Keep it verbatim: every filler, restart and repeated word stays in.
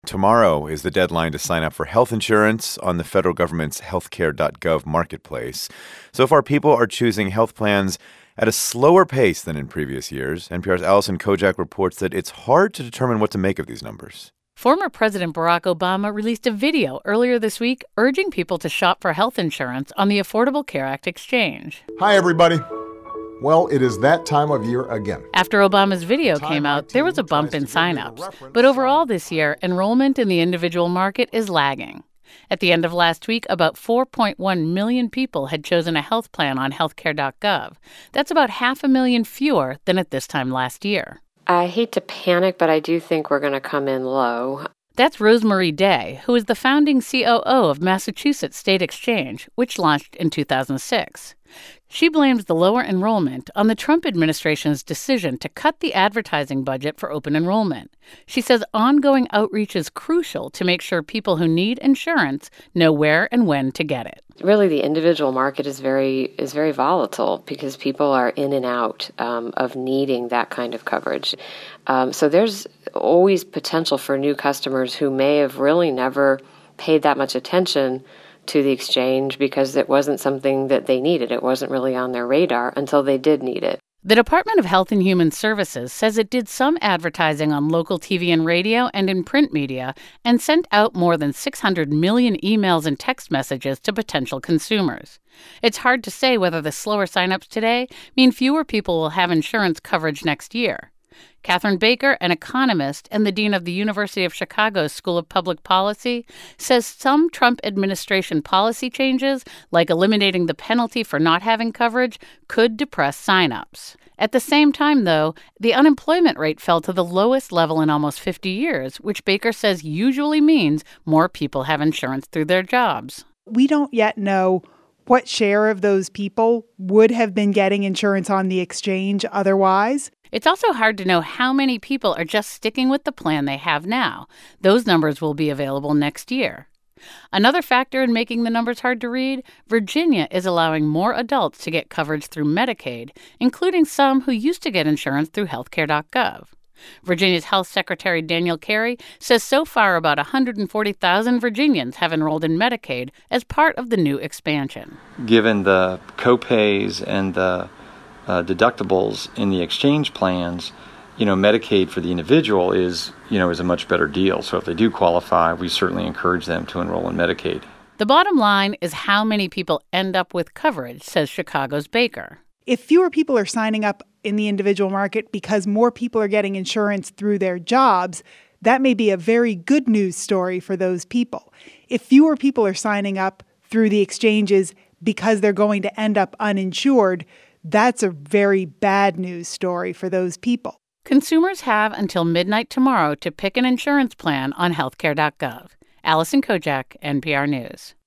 Tomorrow is the deadline to sign up for health insurance on the federal government's healthcare dot gov marketplace. So far, people are choosing health plans at a slower pace than in previous years. N P R's Allison Kojak reports that it's hard to determine what to make of these numbers. Former President Barack Obama released a video earlier this week urging people to shop for health insurance on the Affordable Care Act exchange. Hi, everybody. Well, it is that time of year again. After Obama's video came out, there was a bump in signups. But overall this year, enrollment in the individual market is lagging. At the end of last week, about four point one million people had chosen a health plan on healthcare dot gov. That's about half a million fewer than at this time last year. I hate to panic, but I do think we're going to come in low. That's Rosemarie Day, who is the founding C O O of Massachusetts State Exchange, which launched in two thousand six. She blames the lower enrollment on the Trump administration's decision to cut the advertising budget for open enrollment. She says ongoing outreach is crucial to make sure people who need insurance know where and when to get it. Really, the individual market is very is very volatile because people are in and out um, of needing that kind of coverage. Um, so there's always potential for new customers who may have really never paid that much attention to the exchange because it wasn't something that they needed. It wasn't really on their radar until they did need it. The Department of Health and Human Services says it did some advertising on local T V and radio and in print media and sent out more than six hundred million emails and text messages to potential consumers. It's hard to say whether the slower signups today mean fewer people will have insurance coverage next year. Catherine Baker, an economist and the dean of the University of Chicago's School of Public Policy, says some Trump administration policy changes, like eliminating the penalty for not having coverage, could depress signups. At the same time, though, the unemployment rate fell to the lowest level in almost fifty years, which Baker says usually means more people have insurance through their jobs. We don't yet know what share of those people would have been getting insurance on the exchange otherwise. It's also hard to know how many people are just sticking with the plan they have now. Those numbers will be available next year. Another factor in making the numbers hard to read, Virginia is allowing more adults to get coverage through Medicaid, including some who used to get insurance through healthcare dot gov. Virginia's Health Secretary Daniel Carey says so far about one hundred forty thousand Virginians have enrolled in Medicaid as part of the new expansion. Given the copays and the uh, deductibles in the exchange plans, you know, Medicaid for the individual is, you know, is a much better deal. So if they do qualify, we certainly encourage them to enroll in Medicaid. The bottom line is how many people end up with coverage, says Chicago's Baker. If fewer people are signing up in the individual market because more people are getting insurance through their jobs, that may be a very good news story for those people. If fewer people are signing up through the exchanges because they're going to end up uninsured, that's a very bad news story for those people. Consumers have until midnight tomorrow to pick an insurance plan on healthcare dot gov. Allison Kojak, N P R News.